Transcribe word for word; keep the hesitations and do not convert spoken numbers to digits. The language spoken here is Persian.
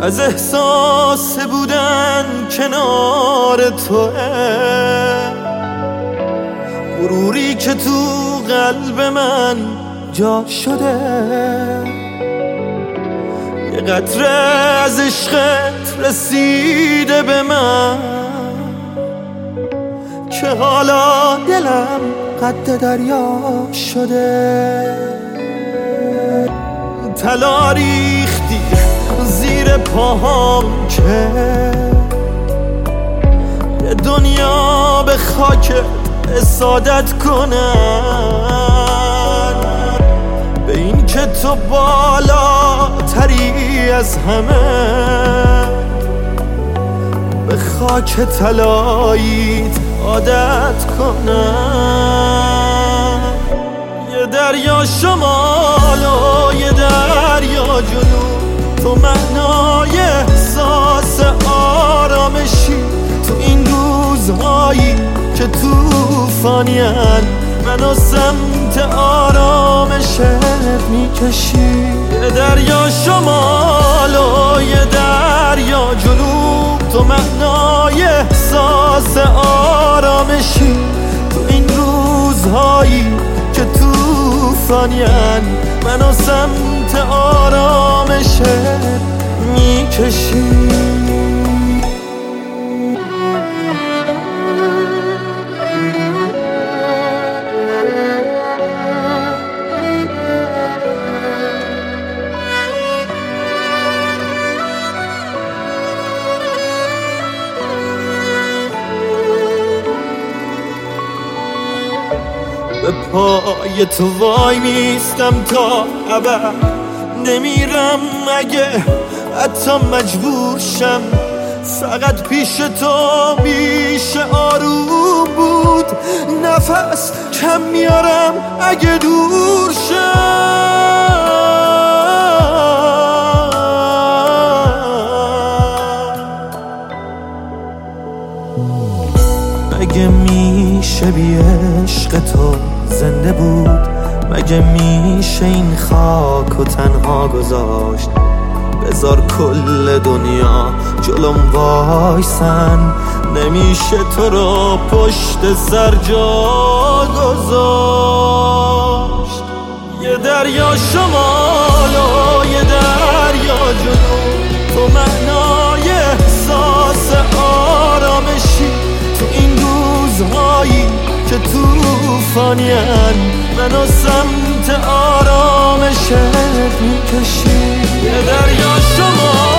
از احساس بودن کنار توه، غروری که تو قلب من جا شده. یه قطره از عشقت رسیده به من که حالا دلم قد دریا شده. طلا ریختی زیر پاهام که یه دنیا به خاک اسادت کنن، به این که تو بالاتری از همه، به خاک طلاییت عادت کنن. یه دریا شمال و یه دریا جنوب، تو معنای احساس آرامشی. تو این روزهایی که توفانیان منو سمت آرامشت میکشی. یه دریا شمال و یه دریا جنوب، تو معنای احساس آرامشی. تو این روزهایی که توفانیان منو سمت آرامشت میکشی. به پای تو وای میستم تا ابد، نمیرم اگه حتی مجبور شم. فقط پیش تو میشه آروم بود، نفس کم میارم اگه دور شم. مگه میشه بی عشق تو زنده بود؟ مگه میشه این خاک و تنها گذاشت؟ بذار کل دنیا جلوم وایسن، نمیشه تو رو پشت سر جا گذاشت. یه دریا شمال و یه دریا جنوب، تو معنای احساس آرامشی. تو این روزهایی که توفانیان منو سمت آرامشت میکشی. یه دریا شما